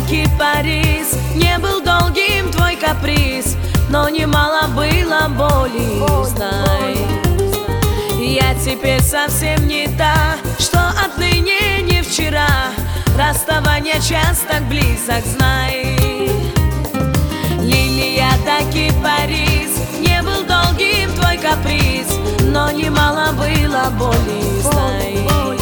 кипарис. Не был долгим твой каприз, но немало было боли, знай. Я теперь совсем не та, что отныне не вчера. Расставание час так близок, знай. Лилия да кипарис, не был долгим твой каприз, но немало было боли, знай.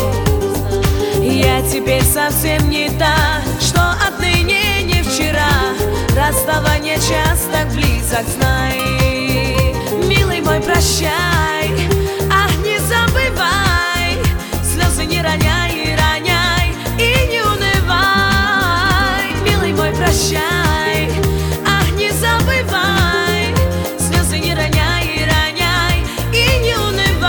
Я теперь совсем не та, что отныне не вчера. Расставание час так близок, знай. Милый мой, прощай, ах, не забывай, слезы не роняй, роняй и не унывай. Милый мой, прощай, ах, не забывай, слезы не роняй, роняй и не унывай.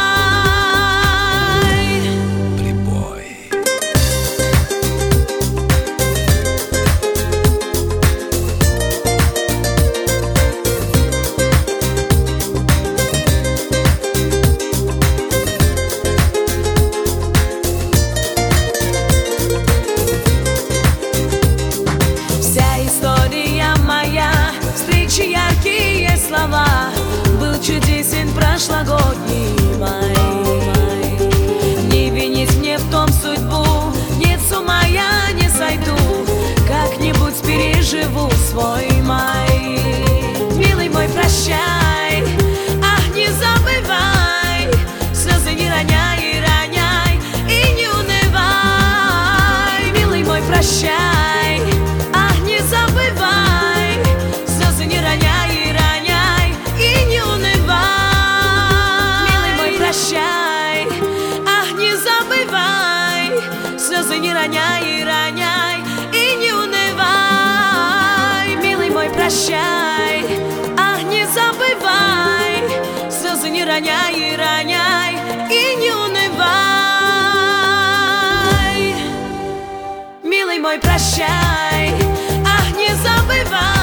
Яркие слова, был чудесен прошлогодний май. Не винить мне в том судьбу, нет, с ума я не сойду, как-нибудь переживу свой май. Милый мой, прощай, ах, не забывай, слезы не роняй, роняй и не унывай. Милый мой, прощай, ах, не забывай, слезы не роняй, роняй и не унывай. Милый мой, прощай, ах, не забывай, слезы не роняй, роняй и не унывай. Милый мой, прощай, ах, не забывай, слезы не роняй, роняй и не унывай. Милый мой, прощай, ах, не забывай.